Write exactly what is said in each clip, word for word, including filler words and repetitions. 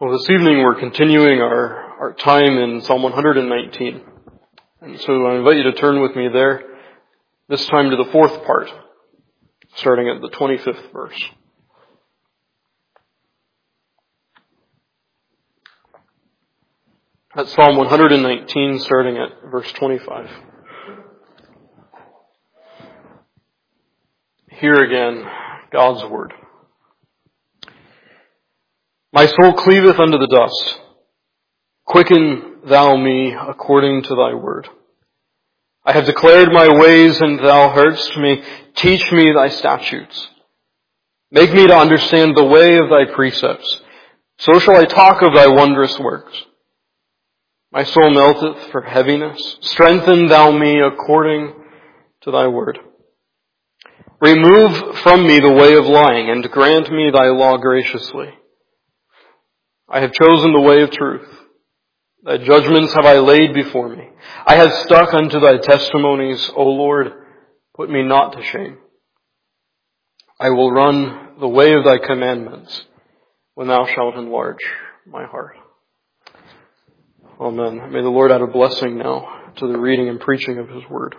Well, this evening we're continuing our, our time in Psalm one hundred nineteen. And so I invite you to turn with me there, this time to the fourth part, starting at the twenty-fifth verse. That's Psalm one hundred nineteen, starting at verse twenty-five. Hear again God's word. My soul cleaveth unto the dust. Quicken thou me according to thy word. I have declared my ways, and thou heardst me. Teach me thy statutes. Make me to understand the way of thy precepts. So shall I talk of thy wondrous works. My soul melteth for heaviness. Strengthen thou me according to thy word. Remove from me the way of lying, and grant me thy law graciously. I have chosen the way of truth. Thy judgments have I laid before me. I have stuck unto thy testimonies, O Lord, put me not to shame. I will run the way of thy commandments when thou shalt enlarge my heart. Amen. May the Lord add a blessing now to the reading and preaching of his word.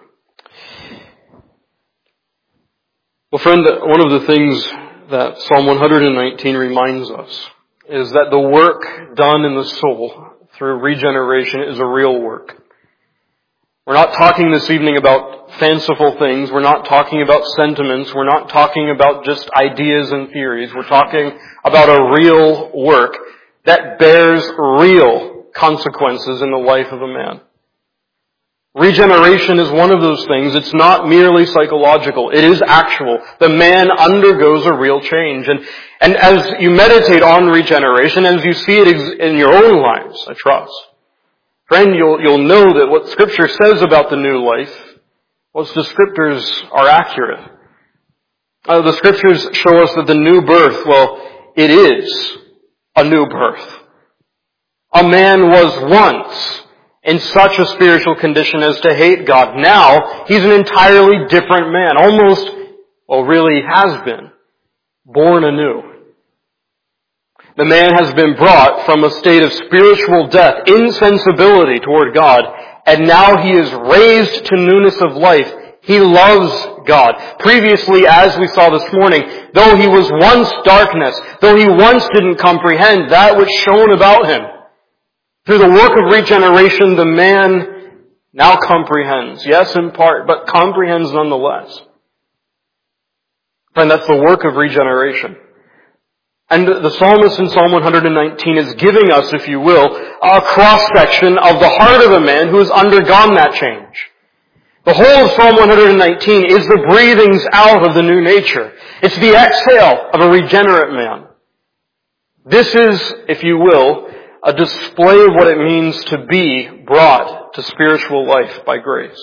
Well, friend, one of the things that Psalm one hundred nineteen reminds us is that the work done in the soul through regeneration is a real work. We're not talking this evening about fanciful things. We're not talking about sentiments. We're not talking about just ideas and theories. We're talking about a real work that bears real consequences in the life of a man. Regeneration is one of those things. It's not merely psychological. It is actual. The man undergoes a real change. And, and as you meditate on regeneration, as you see it in your own lives, I trust, friend, you'll, you'll know that what Scripture says about the new life, well, the Scriptures are accurate. Uh, the Scriptures show us that the new birth, well, it is a new birth. A man was once in such a spiritual condition as to hate God. Now, he's an entirely different man. Almost, well, really has been born anew. The man has been brought from a state of spiritual death, insensibility toward God, and now he is raised to newness of life. He loves God. Previously, as we saw this morning, though he was once darkness, though he once didn't comprehend that which shone about him, through the work of regeneration, the man now comprehends. Yes, in part, but comprehends nonetheless. Friend, that's the work of regeneration. And the psalmist in Psalm one hundred nineteen is giving us, if you will, a cross-section of the heart of a man who has undergone that change. The whole of Psalm one hundred nineteen is the breathings out of the new nature. It's the exhale of a regenerate man. This is, if you will, a display of what it means to be brought to spiritual life by grace.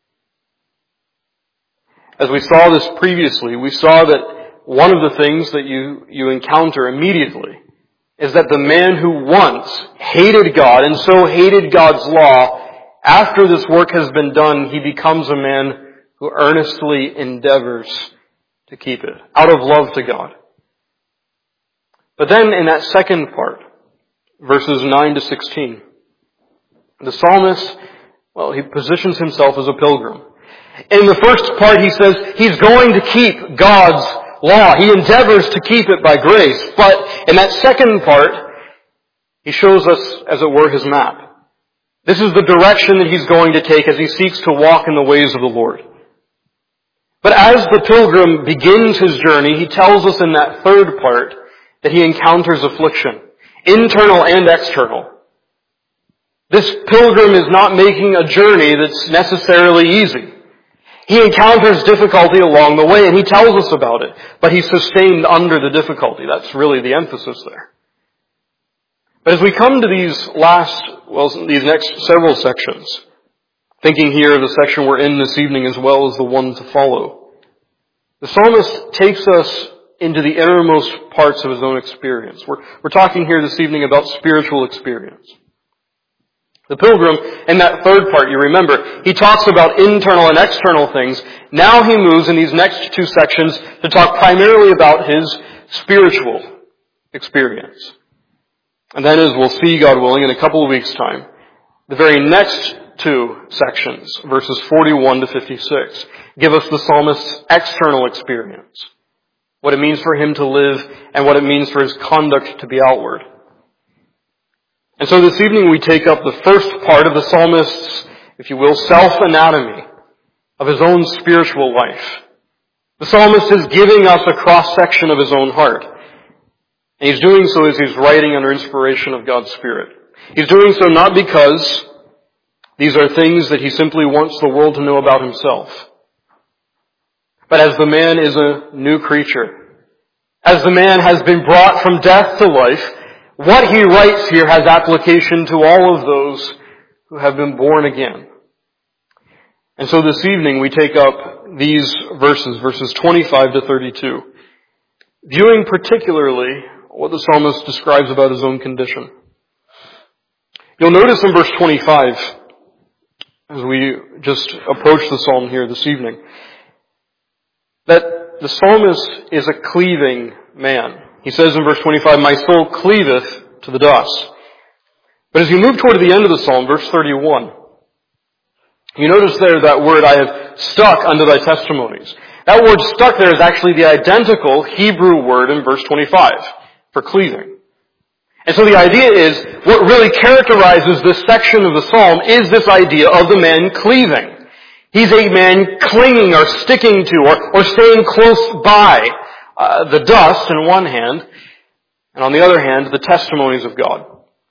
As we saw this previously, we saw that one of the things that you, you encounter immediately is that the man who once hated God and so hated God's law, after this work has been done, he becomes a man who earnestly endeavors to keep it, out of love to God. But then in that second part, verses nine to sixteen. The psalmist, well, he positions himself as a pilgrim. In the first part, he says he's going to keep God's law. He endeavors to keep it by grace. But in that second part, he shows us, as it were, his map. This is the direction that he's going to take as he seeks to walk in the ways of the Lord. But as the pilgrim begins his journey, he tells us in that third part that he encounters affliction. Internal and external. This pilgrim is not making a journey that's necessarily easy. He encounters difficulty along the way, and he tells us about it. But he's sustained under the difficulty. That's really the emphasis there. But as we come to these last, well, these next several sections, thinking here of the section we're in this evening as well as the one to follow, the psalmist takes us into the innermost parts of his own experience. We're, we're talking here this evening about spiritual experience. The pilgrim, in that third part, you remember, he talks about internal and external things. Now he moves in these next two sections to talk primarily about his spiritual experience. And then, as we'll see, God willing, in a couple of weeks' time, the very next two sections, verses forty-one to fifty-six, give us the psalmist's external experience, what it means for him to live and what it means for his conduct to be outward. And so this evening we take up the first part of the psalmist's, if you will, self-anatomy of his own spiritual life. The psalmist is giving us a cross-section of his own heart. And he's doing so as he's writing under inspiration of God's Spirit. He's doing so not because these are things that he simply wants the world to know about himself, but as the man is a new creature, as the man has been brought from death to life, what he writes here has application to all of those who have been born again. And so this evening we take up these verses, verses twenty-five to thirty-two, viewing particularly what the psalmist describes about his own condition. You'll notice in verse twenty-five, as we just approach the psalm here this evening, that the psalmist is a cleaving man. He says in verse twenty-five, "My soul cleaveth to the dust." But as you move toward the end of the psalm, verse thirty-one, you notice there that word, "I have stuck unto thy testimonies." That word "stuck" there is actually the identical Hebrew word in verse twenty-five for cleaving. And so the idea is, what really characterizes this section of the psalm is this idea of the man cleaving. He's a man clinging or sticking to or, or staying close by uh, the dust in one hand, and on the other hand, the testimonies of God.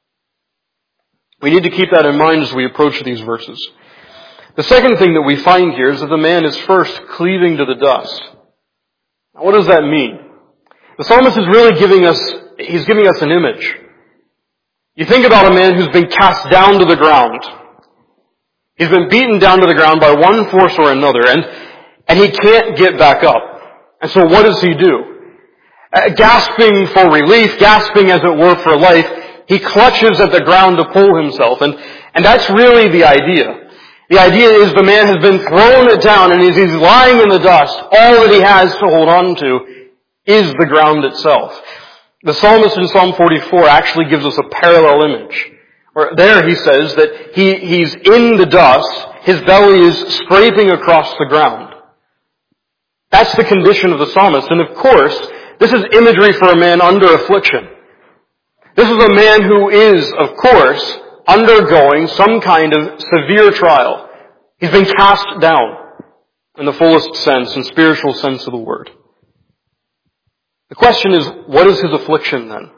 We need to keep that in mind as we approach these verses. The second thing that we find here is that the man is first cleaving to the dust. Now, what does that mean? The psalmist is really giving us, he's giving us an image. You think about a man who's been cast down to the ground. He's been beaten down to the ground by one force or another, and, and he can't get back up. And so what does he do? Uh, gasping for relief, gasping as it were for life, he clutches at the ground to pull himself. And, and that's really the idea. The idea is the man has been thrown down, and as he's lying in the dust, all that he has to hold on to is the ground itself. The psalmist in Psalm forty-four actually gives us a parallel image. Where there he says that he, he's in the dust, his belly is scraping across the ground. That's the condition of the psalmist. And of course, this is imagery for a man under affliction. This is a man who is, of course, undergoing some kind of severe trial. He's been cast down in the fullest sense and spiritual sense of the word. The question is, what is his affliction then?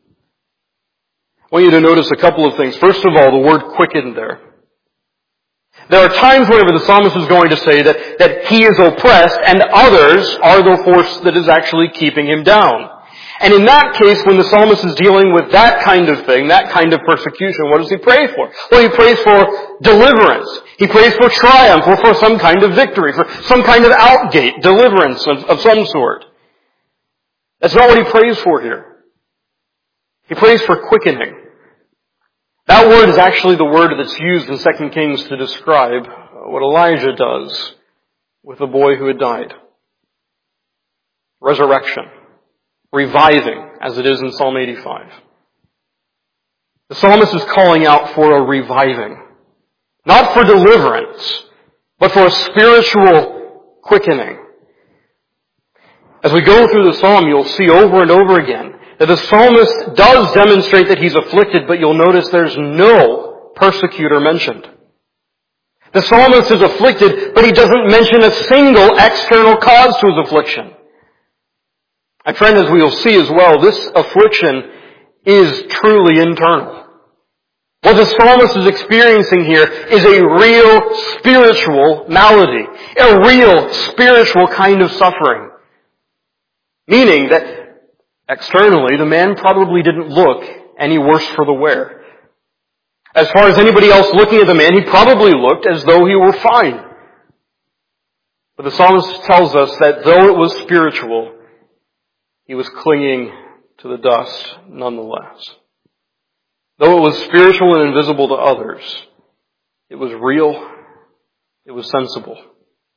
I want you to notice a couple of things. First of all, the word quickened there. There are times whenever the psalmist is going to say that, that he is oppressed and others are the force that is actually keeping him down. And in that case, when the psalmist is dealing with that kind of thing, that kind of persecution, what does he pray for? Well, he prays for deliverance. He prays for triumph or for some kind of victory, for some kind of outgate, deliverance of, of some sort. That's not what he prays for here. He prays for quickening. That word is actually the word that's used in Second Kings to describe what Elijah does with the boy who had died. Resurrection. Reviving, as it is in Psalm eighty-five. The psalmist is calling out for a reviving. Not for deliverance, but for a spiritual quickening. As we go through the psalm, you'll see over and over again that the psalmist does demonstrate that he's afflicted, but you'll notice there's no persecutor mentioned. The psalmist is afflicted, but he doesn't mention a single external cause to his affliction. My friend, as we will see as well, this affliction is truly internal. What the psalmist is experiencing here is a real spiritual malady, a real spiritual kind of suffering. Meaning that externally, the man probably didn't look any worse for the wear. As far as anybody else looking at the man, he probably looked as though he were fine. But the psalmist tells us that though it was spiritual, he was clinging to the dust nonetheless. Though it was spiritual and invisible to others, it was real, it was sensible.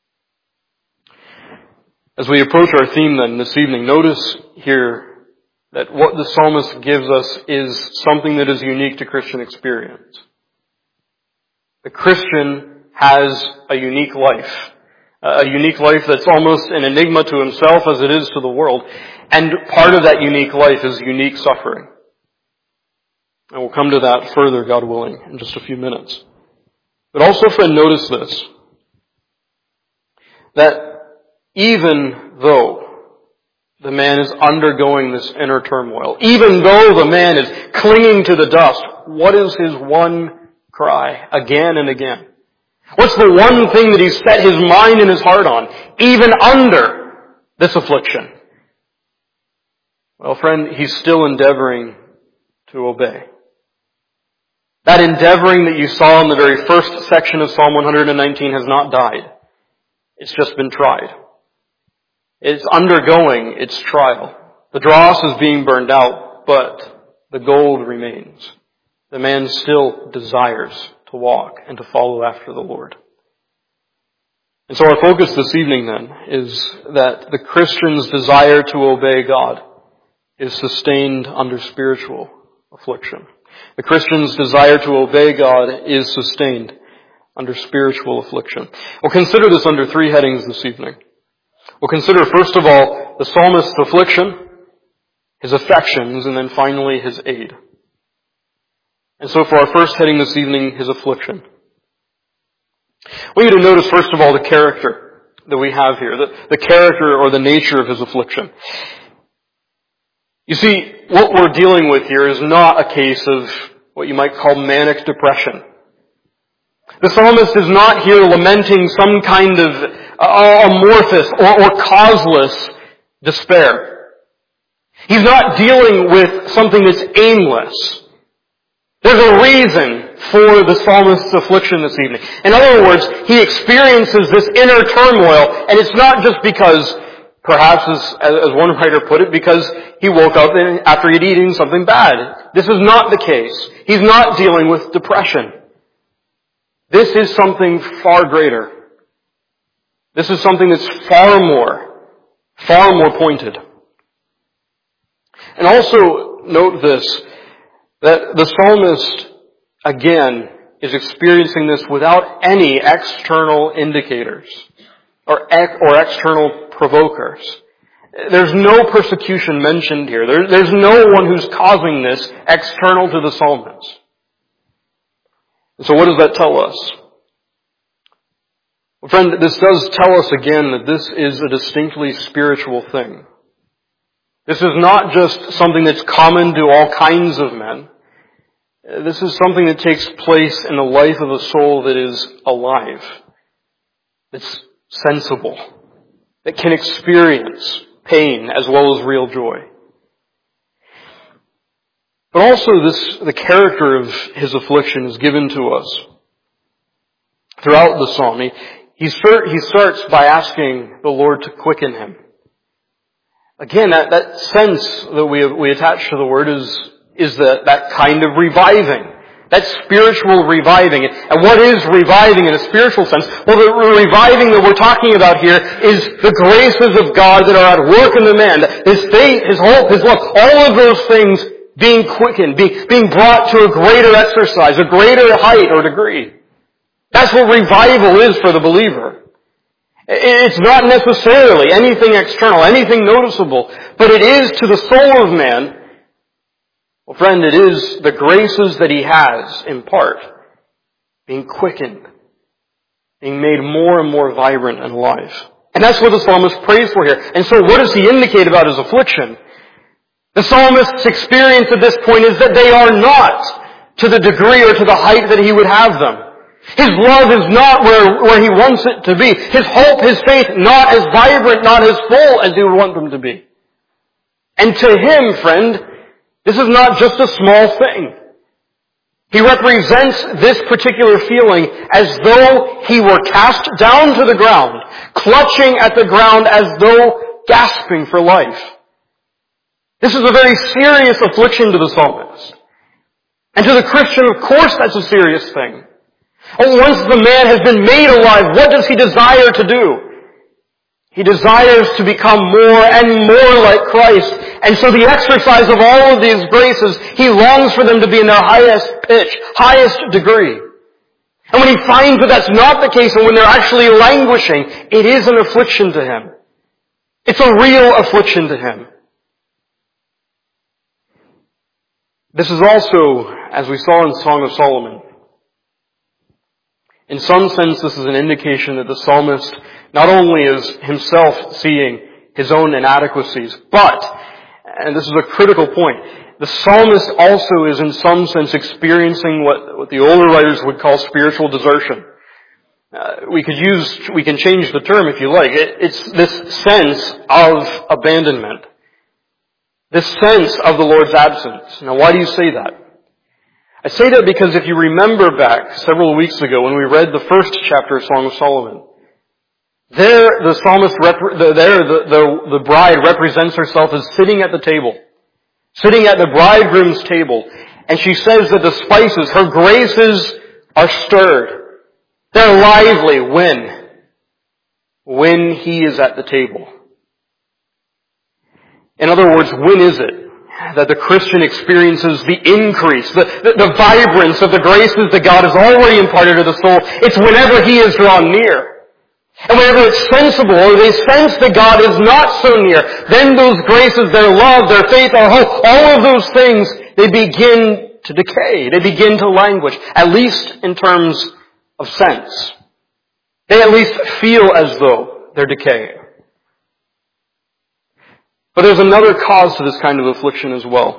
As we approach our theme then this evening, notice here that what the psalmist gives us is something that is unique to Christian experience. The Christian has a unique life. A unique life that's almost an enigma to himself as it is to the world. And part of that unique life is unique suffering. And we'll come to that further, God willing, in just a few minutes. But also, friend, notice this. That even though the man is undergoing this inner turmoil, even though the man is clinging to the dust, what is his one cry again and again? What's the one thing that he's set his mind and his heart on, even under this affliction? Well, friend, he's still endeavoring to obey. That endeavoring that you saw in the very first section of Psalm one hundred nineteen has not died. It's just been tried. It's undergoing its trial. The dross is being burned out, but the gold remains. The man still desires to walk and to follow after the Lord. And so our focus this evening then is that the Christian's desire to obey God is sustained under spiritual affliction. The Christian's desire to obey God is sustained under spiritual affliction. We'll consider this under three headings this evening. We'll consider, first of all, the psalmist's affliction, his affections, and then finally his aid. And so for our first heading this evening, his affliction. I want you to notice, first of all, the character that we have here, the, the character or the nature of his affliction. You see, what we're dealing with here is not a case of what you might call manic depression. The psalmist is not here lamenting some kind of uh, amorphous or, or causeless despair. He's not dealing with something that's aimless. There's a reason for the psalmist's affliction this evening. In other words, he experiences this inner turmoil, and it's not just because, perhaps as, as one writer put it, because he woke up and after he'd eaten something bad. This is not the case. He's not dealing with depression. This is something far greater. This is something that's far more, far more pointed. And also note this, that the psalmist, again, is experiencing this without any external indicators or, ex- or external provokers. There's no persecution mentioned here. There, there's no one who's causing this external to the psalmist. So what does that tell us? Well, friend, this does tell us again that this is a distinctly spiritual thing. This is not just something that's common to all kinds of men. This is something that takes place in the life of a soul that is alive, that's sensible, that can experience pain as well as real joy. But also this, the character of his affliction is given to us throughout the psalm. He, he, start, he starts by asking the Lord to quicken him. Again, that, that sense that we, we attach to the word is, is that, that kind of reviving. That spiritual reviving. And what is reviving in a spiritual sense? Well, the reviving that we're talking about here is the graces of God that are at work in the man. His faith, his hope, his love, all of those things being quickened, being, being brought to a greater exercise, a greater height or degree. That's what revival is for the believer. It's not necessarily anything external, anything noticeable, but it is to the soul of man. Well, friend, it is the graces that he has in part being quickened, being made more and more vibrant and alive. And that's what the psalmist prays for here. And so what does he indicate about his affliction? The psalmist's experience at this point is that they are not to the degree or to the height that he would have them. His love is not where, where he wants it to be. His hope, his faith, not as vibrant, not as full as he would want them to be. And to him, friend, this is not just a small thing. He represents this particular feeling as though he were cast down to the ground, clutching at the ground as though gasping for life. This is a very serious affliction to the psalmist. And to the Christian, of course, that's a serious thing. Once the man has been made alive, what does he desire to do? He desires to become more and more like Christ. And so the exercise of all of these graces, he longs for them to be in their highest pitch, highest degree. And when he finds that that's not the case, and when they're actually languishing, it is an affliction to him. It's a real affliction to him. This is also, as we saw in Song of Solomon, in some sense this is an indication that the psalmist not only is himself seeing his own inadequacies, but, and this is a critical point, the psalmist also is in some sense experiencing what, what the older writers would call spiritual desertion. Uh, we could use, we can change the term if you like. It, it's this sense of abandonment. This sense of the Lord's absence. Now, why do you say that? I say that because if you remember back several weeks ago when we read the first chapter of Song of Solomon, there the psalmist, rep- the, there the, the, the bride represents herself as sitting at the table, sitting at the bridegroom's table, and she says that the spices, her graces, are stirred. They're lively when? When he is at the table. In other words, when is it that the Christian experiences the increase, the, the, the vibrance of the graces that God has already imparted to the soul? It's whenever he is drawn near. And whenever it's sensible, or they sense that God is not so near, then those graces, their love, their faith, their hope, all of those things, they begin to decay. They begin to languish, at least in terms of sense. They at least feel as though they're decaying. But there's another cause to this kind of affliction as well.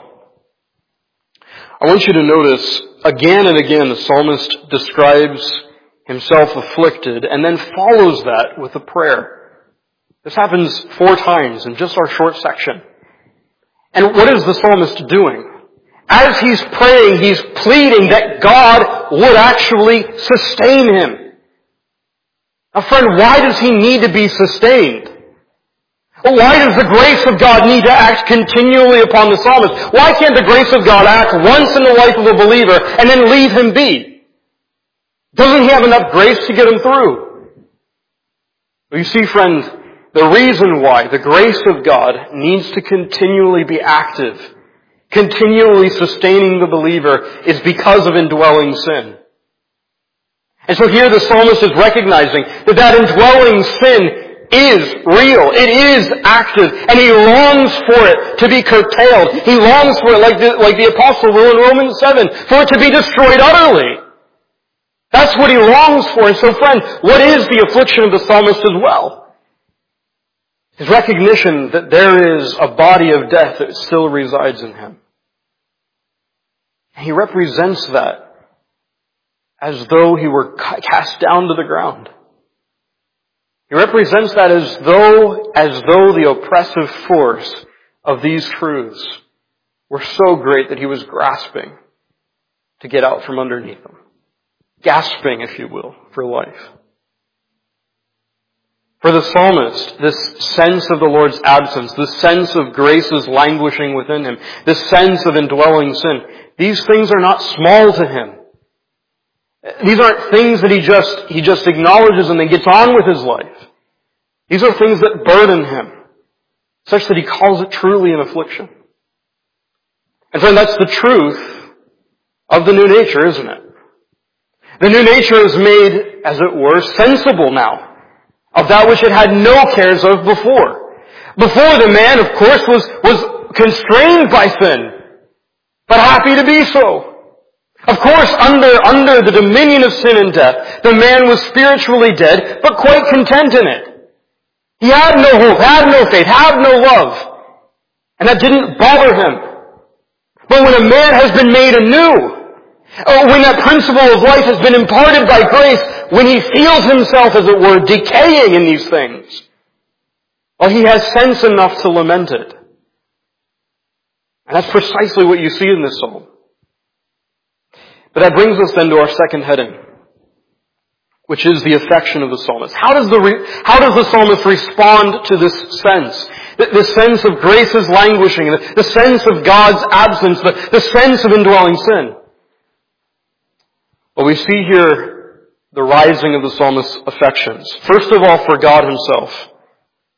I want you to notice, again and again, the psalmist describes himself afflicted, and then follows that with a prayer. This happens four times in just our short section. And what is the psalmist doing? As he's praying, he's pleading that God would actually sustain him. Now friend, why does he need to be sustained? Why does the grace of God need to act continually upon the psalmist? Why can't the grace of God act once in the life of a believer and then leave him be? Doesn't he have enough grace to get him through? Well, you see, friend, the reason why the grace of God needs to continually be active, continually sustaining the believer, is because of indwelling sin. And so here the psalmist is recognizing that that indwelling sin is real. It is active. And he longs for it to be curtailed. He longs for it, like the, like the apostle will in Romans seven, for it to be destroyed utterly. That's what he longs for. And so friend, what is the affliction of the psalmist as well? His recognition that there is a body of death that still resides in him. He represents that as though he were cast down to the ground. He represents that as though, as though the oppressive force of these truths were so great that he was grasping to get out from underneath them. Gasping, if you will, for life. For the psalmist, this sense of the Lord's absence, this sense of graces languishing within him, this sense of indwelling sin, these things are not small to him. These aren't things that he just, he just acknowledges and then gets on with his life. These are things that burden him, such that he calls it truly an affliction. And friend, that's the truth of the new nature, isn't it? The new nature is made, as it were, sensible now of that which it had no cares of before. Before, the man, of course, was, was constrained by sin, but happy to be so. Of course, under, under the dominion of sin and death, the man was spiritually dead, but quite content in it. He had no hope, had no faith, had no love. And that didn't bother him. But when a man has been made anew, when that principle of life has been imparted by grace, when he feels himself, as it were, decaying in these things, well, he has sense enough to lament it. And that's precisely what you see in this psalm. But that brings us then to our second heading, which is the affection of the psalmist. How does the, re- how does the psalmist respond to this sense? The, the sense of grace's languishing, the, the sense of God's absence, the, the sense of indwelling sin. Well, we see here the rising of the psalmist's affections. First of all, for God himself.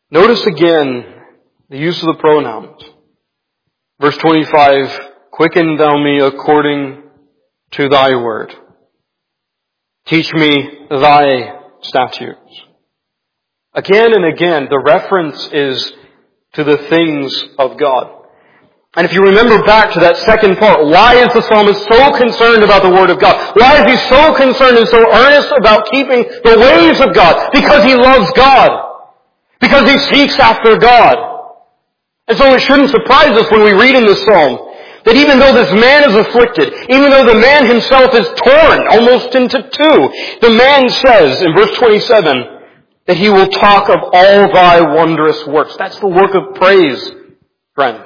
Notice again the use of the pronouns. Verse twenty-five, quicken thou me according to thy word. Teach me thy statutes. Again and again, the reference is to the things of God. And if you remember back to that second part, why is the psalmist so concerned about the Word of God? Why is he so concerned and so earnest about keeping the ways of God? Because he loves God. Because he seeks after God. And so it shouldn't surprise us when we read in this psalm that even though this man is afflicted, even though the man himself is torn almost into two, the man says in verse twenty-seven that he will talk of all thy wondrous works. That's the work of praise, friend.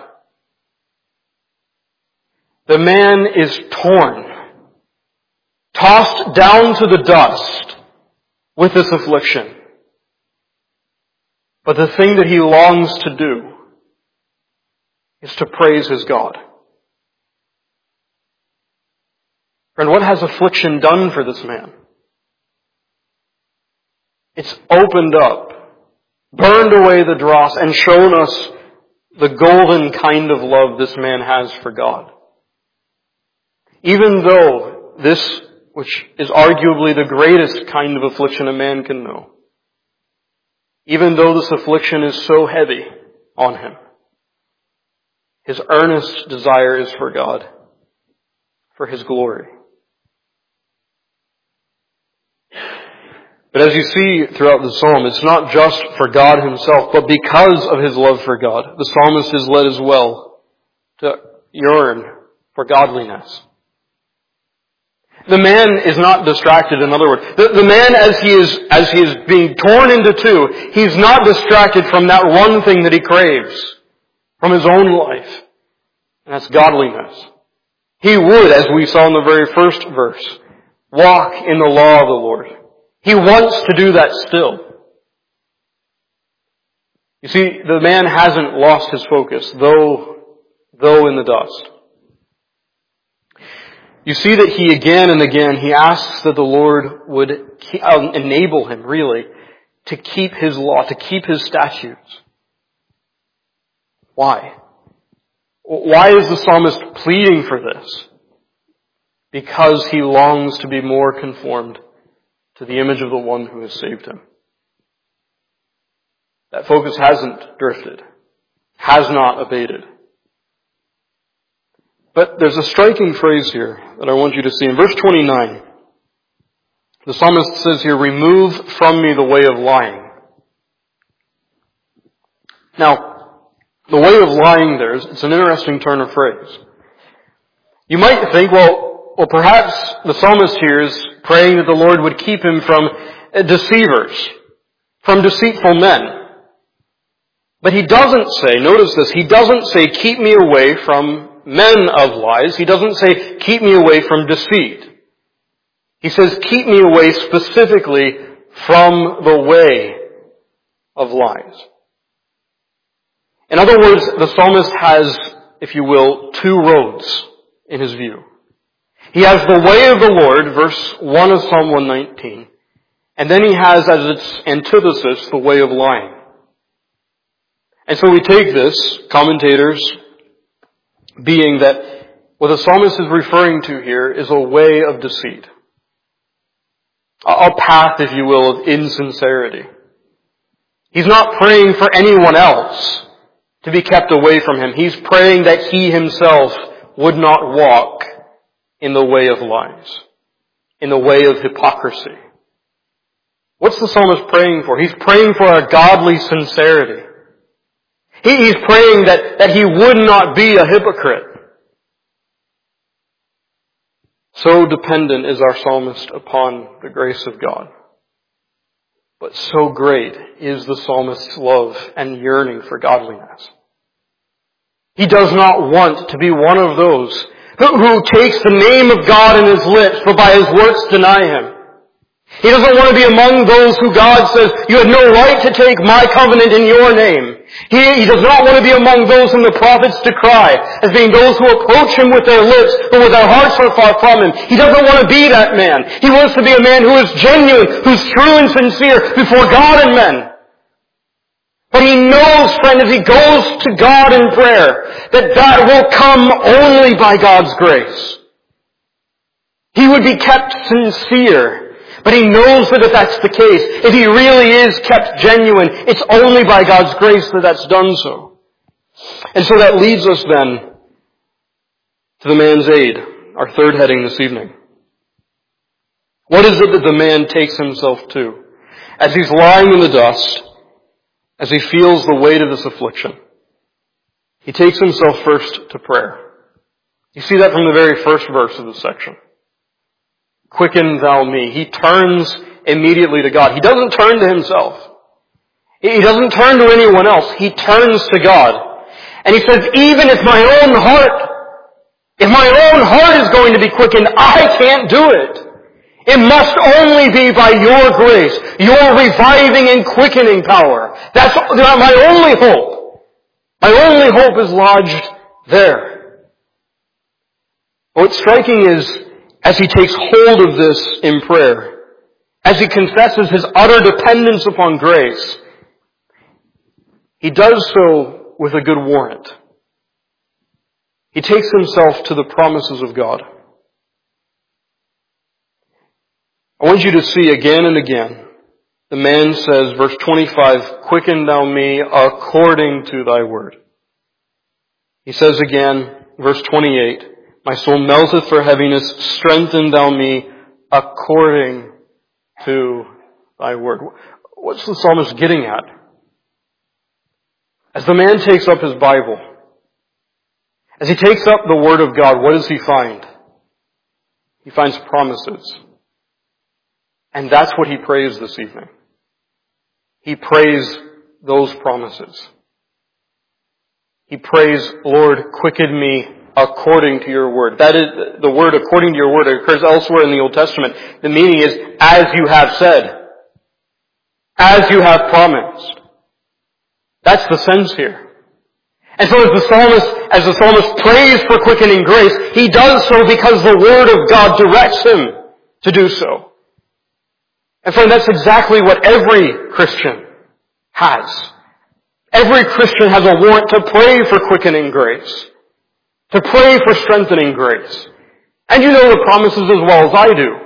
The man is torn, tossed down to the dust with this affliction. But the thing that he longs to do is to praise his God. Friend, what has affliction done for this man? It's opened up, burned away the dross, and shown us the golden kind of love this man has for God. Even though this, which is arguably the greatest kind of affliction a man can know, even though this affliction is so heavy on him, his earnest desire is for God, for His glory. But as you see throughout the psalm, it's not just for God Himself, but because of His love for God, the psalmist is led as well to yearn for godliness. The man is not distracted, in other words. The, the man, as he is, as he is being torn into two, he's not distracted from that one thing that he craves from his own life. And that's godliness. He would, as we saw in the very first verse, walk in the law of the Lord. He wants to do that still. You see, the man hasn't lost his focus, though, though in the dust. You see that he again and again, he asks that the Lord would enable him, really, to keep His law, to keep His statutes. Why? Why is the psalmist pleading for this? Because he longs to be more conformed to the image of the one who has saved him. That focus hasn't drifted, has not abated. But there's a striking phrase here that I want you to see. In verse twenty-nine, the psalmist says here, remove from me the way of lying. Now, the way of lying there, is, it's an interesting turn of phrase. You might think, well, well, perhaps the psalmist here is praying that the Lord would keep him from deceivers, from deceitful men. But he doesn't say, notice this, he doesn't say, keep me away from men of lies. He doesn't say, keep me away from deceit. He says, keep me away specifically from the way of lies. In other words, the psalmist has, if you will, two roads in his view. He has the way of the Lord, verse one of Psalm one nineteen, and then he has as its antithesis the way of lying. And so we take this, commentators, being that what the psalmist is referring to here is a way of deceit. A path, if you will, of insincerity. He's not praying for anyone else to be kept away from him. He's praying that he himself would not walk in the way of lies, in the way of hypocrisy. What's the psalmist praying for? He's praying for a godly sincerity. He, he's praying that, that he would not be a hypocrite. So dependent is our psalmist upon the grace of God. But so great is the psalmist's love and yearning for godliness. He does not want to be one of those who, who takes the name of God in his lips, but by his works deny him. He doesn't want to be among those who God says, you have no right to take my covenant in your name. He, he does not want to be among those whom the prophets decry as being those who approach him with their lips, but with their hearts are far from him. He doesn't want to be that man. He wants to be a man who is genuine, who's true and sincere before God and men. But he knows, friend, as he goes to God in prayer, that that will come only by God's grace. He would be kept sincere, but he knows that if that's the case, if he really is kept genuine, it's only by God's grace that that's done so. And so that leads us then to the man's aid, our third heading this evening. What is it that the man takes himself to? As he's lying in the dust, as he feels the weight of this affliction, he takes himself first to prayer. You see that from the very first verse of this section. Quicken thou me. He turns immediately to God. He doesn't turn to himself. He doesn't turn to anyone else. He turns to God. And he says, even if my own heart, if my own heart is going to be quickened, I can't do it. It must only be by your grace, your reviving and quickening power. That's my only hope. My only hope is lodged there. What's striking is, as he takes hold of this in prayer, as he confesses his utter dependence upon grace, he does so with a good warrant. He takes himself to the promises of God. I want you to see again and again, the man says, verse twenty-five, quicken thou me according to thy word. He says again, verse twenty-eight, my soul melteth for heaviness, strengthen thou me according to thy word. What's the psalmist getting at? As the man takes up his Bible, as he takes up the word of God, what does he find? He finds promises. And that's what he prays this evening. He prays those promises. He prays, Lord, quicken me according to your word. That is, the word according to your word occurs elsewhere in the Old Testament. The meaning is, as you have said. As you have promised. That's the sense here. And so as the psalmist, as the psalmist prays for quickening grace, he does so because the word of God directs him to do so. And friend, that's exactly what every Christian has. Every Christian has a warrant to pray for quickening grace. To pray for strengthening grace. And you know the promises as well as I do.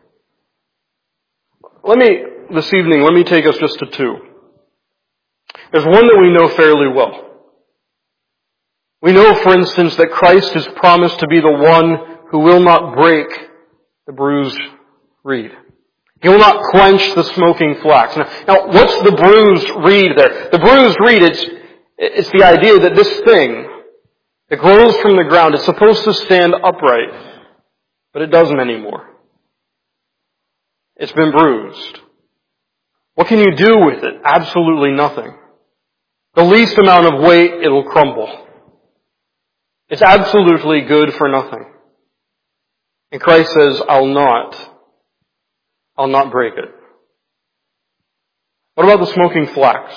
Let me, this evening, let me take us just to two. There's one that we know fairly well. We know, for instance, that Christ is promised to be the one who will not break the bruised reed. He will not quench the smoking flax. Now, now, what's the bruised reed there? The bruised reed, it's, it's the idea that this thing that grows from the ground is supposed to stand upright, but it doesn't anymore. It's been bruised. What can you do with it? Absolutely nothing. The least amount of weight, it'll crumble. It's absolutely good for nothing. And Christ says, I'll not. I'll not break it. What about the smoking flax?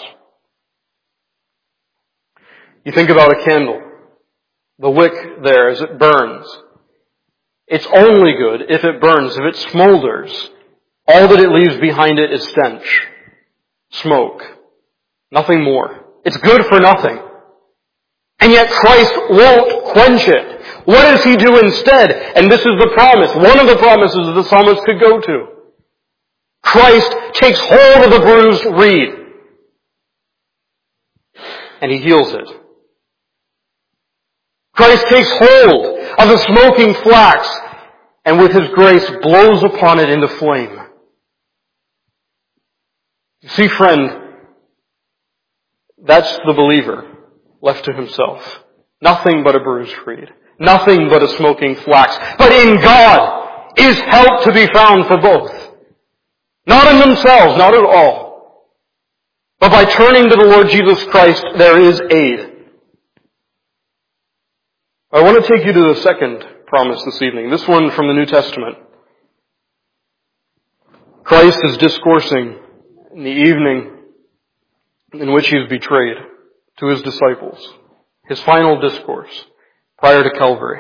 You think about a candle. The wick there as it burns. It's only good if it burns, if it smolders. All that it leaves behind it is stench. Smoke. Nothing more. It's good for nothing. And yet Christ won't quench it. What does he do instead? And this is the promise. One of the promises that the psalmist could go to. Christ takes hold of the bruised reed. And he heals it. Christ takes hold of the smoking flax and with his grace blows upon it into flame. You see, friend, that's the believer left to himself. Nothing but a bruised reed. Nothing but a smoking flax. But in God is help to be found for both. Not in themselves, not at all. But by turning to the Lord Jesus Christ, there is aid. I want to take you to the second promise this evening. This one from the New Testament. Christ is discoursing in the evening in which he is betrayed to his disciples. His final discourse prior to Calvary.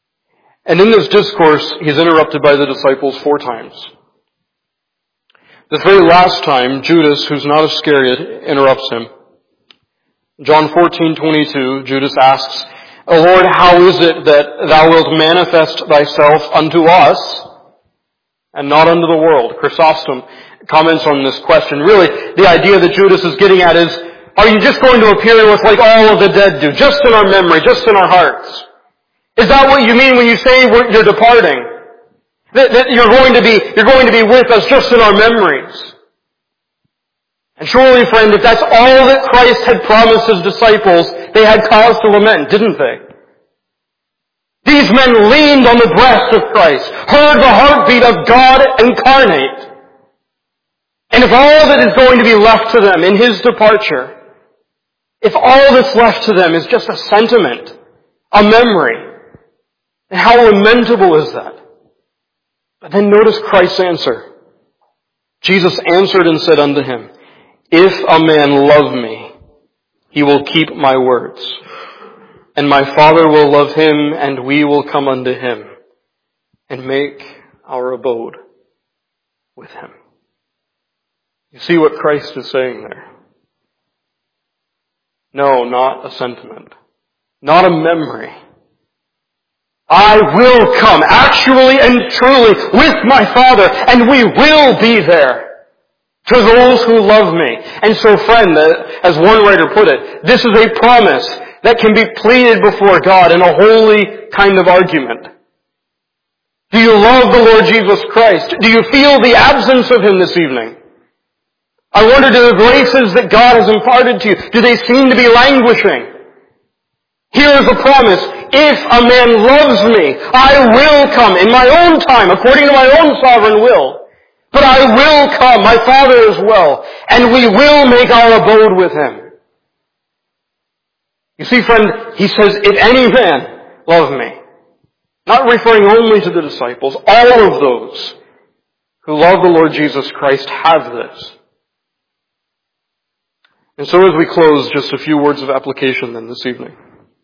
And in this discourse, he's interrupted by the disciples four times. This very last time, Judas, who's not Iscariot, interrupts him. John fourteen twenty-two, Judas asks, "O Lord, how is it that thou wilt manifest thyself unto us and not unto the world?" Chrysostom comments on this question. Really, the idea that Judas is getting at is, are you just going to appear to us like all of the dead do, just in our memory, just in our hearts? Is that what you mean when you say we're, you're departing? That, that you're going to be, you're going to be with us just in our memories? And surely, friend, if that's all that Christ had promised his disciples, they had cause to lament, didn't they? These men leaned on the breast of Christ, heard the heartbeat of God incarnate. And if all that is going to be left to them in his departure, if all that's left to them is just a sentiment, a memory, then how lamentable is that? But then notice Christ's answer. Jesus answered and said unto him, "If a man love me, he will keep my words. And my Father will love him, and we will come unto him, and make our abode with him." You see what Christ is saying there? No, not a sentiment. Not a memory. I will come, actually and truly, with my Father, and we will be there to those who love me. And so, friend, as one writer put it, this is a promise that can be pleaded before God in a holy kind of argument. Do you love the Lord Jesus Christ? Do you feel the absence of him this evening? I wonder, do the graces that God has imparted to you, do they seem to be languishing? Here is a promise. If a man loves me, I will come in my own time, according to my own sovereign will. But I will come, my Father as well, and we will make our abode with him. You see, friend, he says, if any man love me, not referring only to the disciples, all of those who love the Lord Jesus Christ have this. And so as we close, just a few words of application then this evening.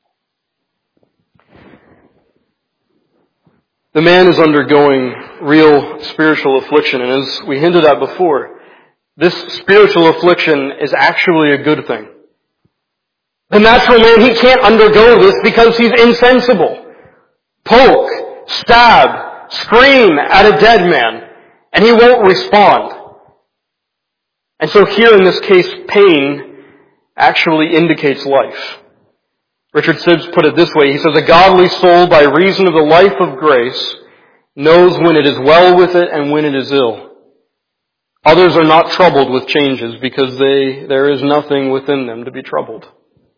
The man is undergoing real spiritual affliction, and as we hinted at before, this spiritual affliction is actually a good thing. The natural man, he can't undergo this because he's insensible. Poke, stab, scream at a dead man, and he won't respond. And so here in this case, pain actually indicates life. Richard Sibbes put it this way. He says, "A godly soul, by reason of the life of grace, knows when it is well with it and when it is ill. Others are not troubled with changes because they, there is nothing within them to be troubled."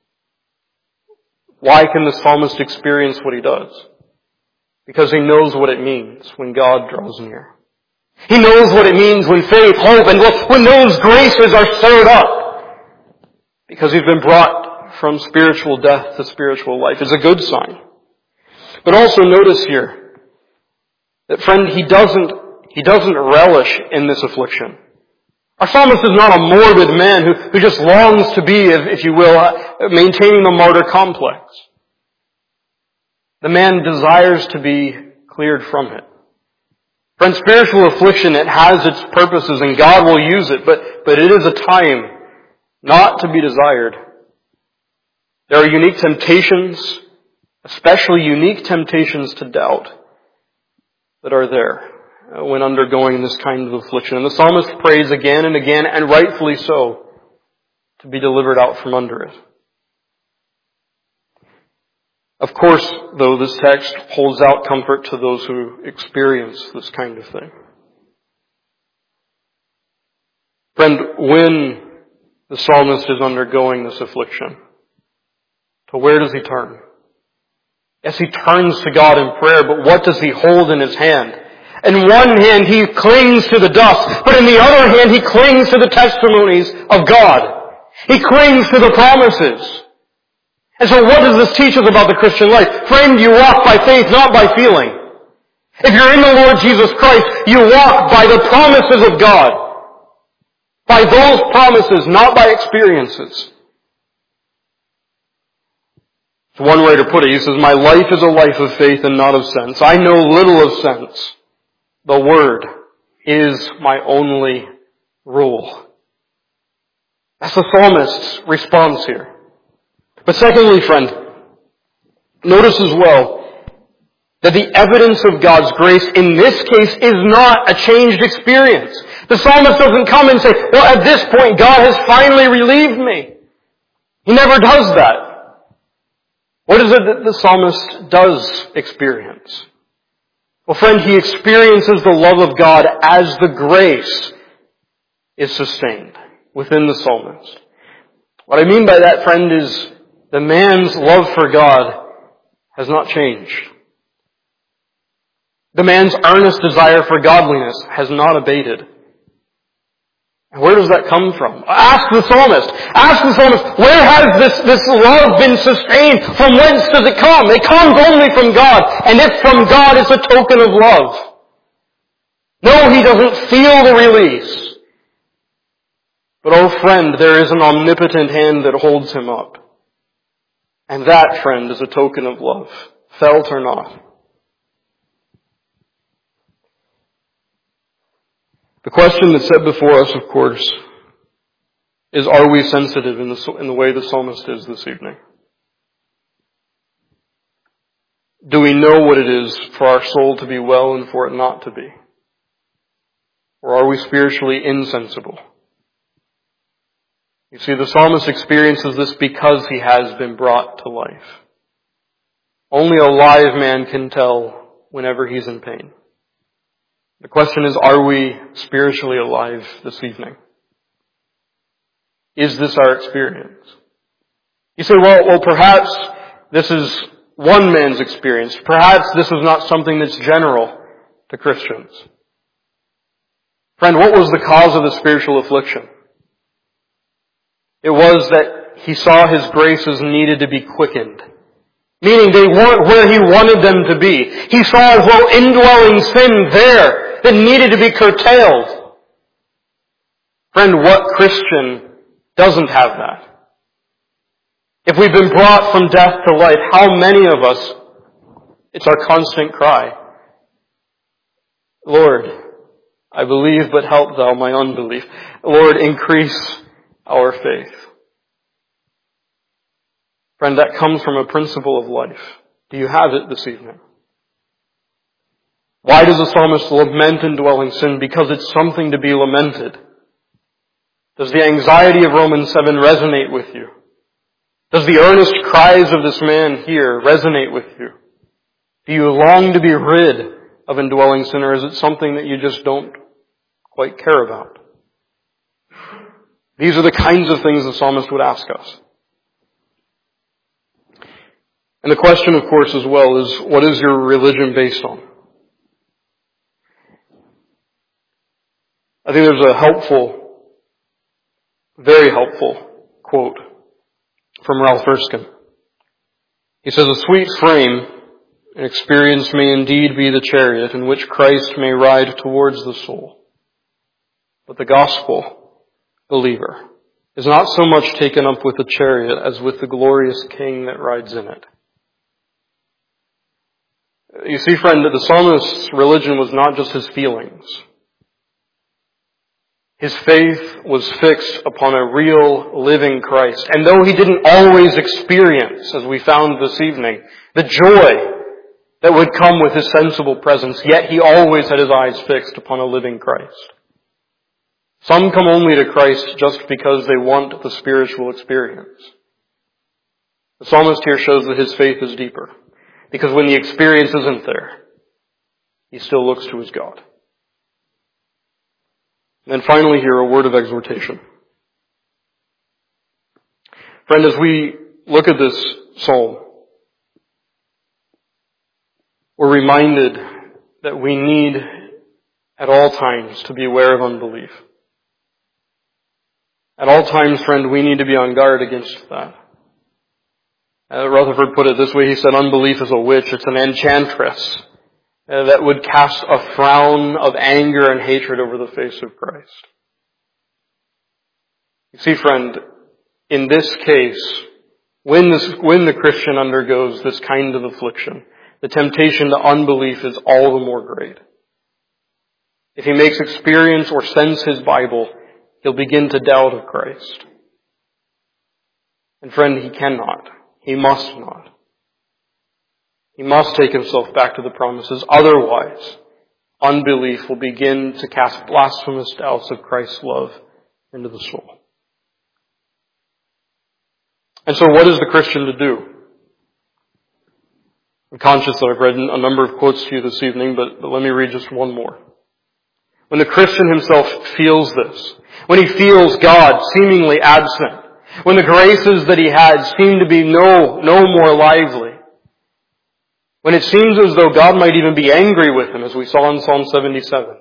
Why can the psalmist experience what he does? Because he knows what it means when God draws near. He knows what it means when faith, hope, and when those graces are stirred up. Because he's been brought from spiritual death to spiritual life. It's a good sign. But also notice here that, friend, he doesn't, he doesn't relish in this affliction. Our psalmist is not a morbid man who, who just longs to be, if, if you will, uh, maintaining the martyr complex. The man desires to be cleared from it. Friend, spiritual affliction, it has its purposes and God will use it, but, but it is a time not to be desired. There are unique temptations, especially unique temptations to doubt, that are there when undergoing this kind of affliction. And the psalmist prays again and again, and rightfully so, to be delivered out from under it. Of course, though, this text holds out comfort to those who experience this kind of thing. Friend, when the psalmist is undergoing this affliction, to where does he turn? Yes, he turns to God in prayer, but what does he hold in his hand? In one hand, he clings to the dust, but in the other hand, he clings to the testimonies of God. He clings to the promises. And so what does this teach us about the Christian life? Friend, you walk by faith, not by feeling. If you're in the Lord Jesus Christ, you walk by the promises of God. By those promises, not by experiences. As one writer put it, he says, "My life is a life of faith and not of sense. I know little of sense. The Word is my only rule. That's the psalmist's response here. But secondly, friend, notice as well that the evidence of God's grace in this case is not a changed experience. The psalmist doesn't come and say, well, at this point, God has finally relieved me. He never does that. What is it that the psalmist does experience? Well, friend, he experiences the love of God as the grace is sustained within the psalmist. What I mean by that, friend, is the man's love for God has not changed. The man's earnest desire for godliness has not abated. And where does that come from? Ask the psalmist. Ask the psalmist, where has this, this love been sustained? From whence does it come? It comes only from God. And if from God, it's a token of love. No, he doesn't feel the release. But oh friend, there is an omnipotent hand that holds him up. And that, friend, is a token of love, felt or not. The question that's set before us, of course, is are we sensitive in the, in the way the psalmist is this evening? Do we know what it is for our soul to be well and for it not to be? Or are we spiritually insensible? You see, the psalmist experiences this because he has been brought to life. Only a live man can tell whenever he's in pain. The question is, are we spiritually alive this evening? Is this our experience? You say, well, well, perhaps this is one man's experience. Perhaps this is not something that's general to Christians. Friend, what was the cause of the spiritual affliction? It was that he saw his graces needed to be quickened. Meaning they weren't where he wanted them to be. He saw as though indwelling sin there that needed to be curtailed. Friend, what Christian doesn't have that? If we've been brought from death to life, how many of us, it's our constant cry, Lord, I believe, but help thou my unbelief. Lord, increase our faith. Friend, that comes from a principle of life. Do you have it this evening? Why does the psalmist lament indwelling sin? Because it's something to be lamented. Does the anxiety of Romans seven resonate with you? Does the earnest cries of this man here resonate with you? Do you long to be rid of indwelling sin, or is it something that you just don't quite care about? These are the kinds of things the psalmist would ask us. And the question, of course, as well is, what is your religion based on? I think there's a helpful, very helpful quote from Ralph Erskine. He says, a sweet frame and experience may indeed be the chariot in which Christ may ride towards the soul. But the gospel believer is not so much taken up with the chariot as with the glorious king that rides in it. You see, friend, that the psalmist's religion was not just his feelings. His faith was fixed upon a real, living Christ. And though he didn't always experience, as we found this evening, the joy that would come with his sensible presence, yet he always had his eyes fixed upon a living Christ. Some come only to Christ just because they want the spiritual experience. The psalmist here shows that his faith is deeper, because when the experience isn't there, he still looks to his God. And then finally here, a word of exhortation. Friend, as we look at this psalm, we're reminded that we need at all times to be aware of unbelief. At all times, friend, we need to be on guard against that. Uh, Rutherford put it this way. He said, unbelief is a witch. It's an enchantress uh, that would cast a frown of anger and hatred over the face of Christ. You see, friend, in this case, when, this, when the Christian undergoes this kind of affliction, the temptation to unbelief is all the more great. If he makes experience or sends his Bible, he'll begin to doubt of Christ. And friend, he cannot. He must not. He must take himself back to the promises. Otherwise, unbelief will begin to cast blasphemous doubts of Christ's love into the soul. And so what is the Christian to do? I'm conscious that I've read a number of quotes to you this evening, but, but let me read just one more. When the Christian himself feels this, when he feels God seemingly absent, when the graces that he had seem to be no, no more lively, when it seems as though God might even be angry with him, as we saw in Psalm seventy-seven,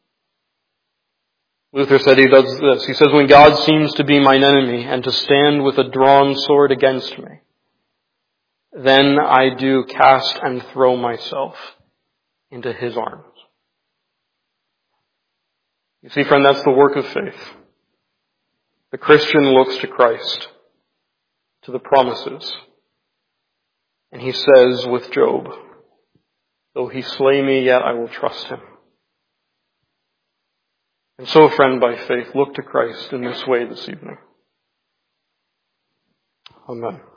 Luther said he does this. He says, when God seems to be mine enemy and to stand with a drawn sword against me, then I do cast and throw myself into his arms. You see, friend, that's the work of faith. The Christian looks to Christ, to the promises. And he says with Job, though he slay me, yet I will trust him. And so, friend, by faith, look to Christ in this way this evening. Amen.